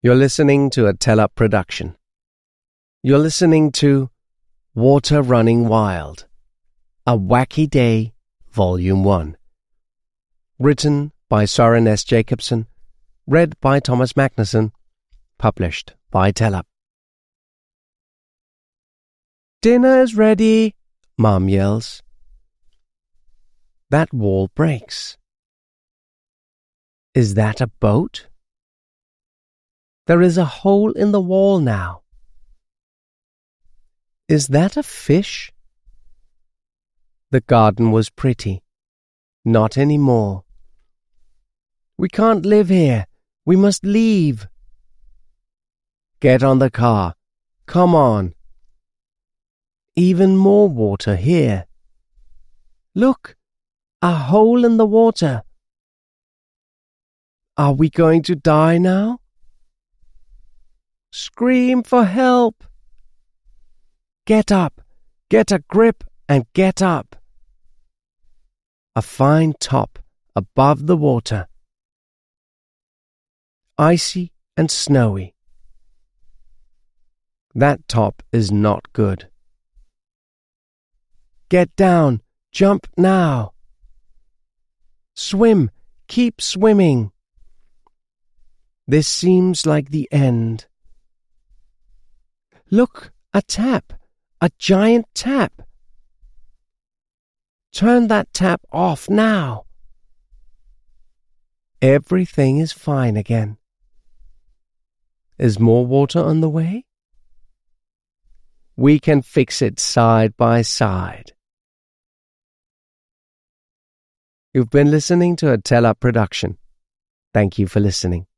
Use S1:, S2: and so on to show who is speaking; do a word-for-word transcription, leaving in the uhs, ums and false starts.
S1: You're listening to a TELUP production. You're listening to Water Running Wild, A Wacky Day, Volume one. Written by Søren S. Jacobsen, read by Thomas Magnuson, published by TELUP. "Dinner's ready," Mom yells. That wall breaks. Is that a boat? There is a hole in the wall now. Is that a fish? The garden was pretty. Not anymore. We can't live here. We must leave. Get on the car. Come on. Even more water here. Look, a hole in the water. Are we going to die now? Scream for help. Get up, get a grip and get up. A fine top above the water. Icy and snowy. That top is not good. Get down, jump now. Swim, keep swimming. This seems like the end. Look, a tap, a giant tap. Turn that tap off now. Everything is fine again. Is more water on the way? We can fix it side by side. You've been listening to a TELUP production. Thank you for listening.